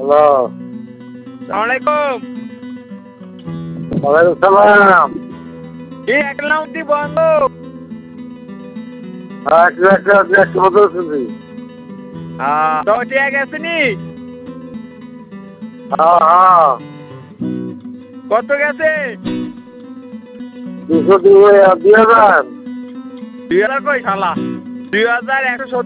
Hello. সালামালাইকুম। ওয়ালাইকুম সালাম। কি অ্যাকাউন্টটি বন্ধ? একটু মতো শুনছি। তো ঠিক আছে নি? হ্যাঁ হ্যাঁ। কত গেছে? 200 2,000। 2000 কই শালা? 2170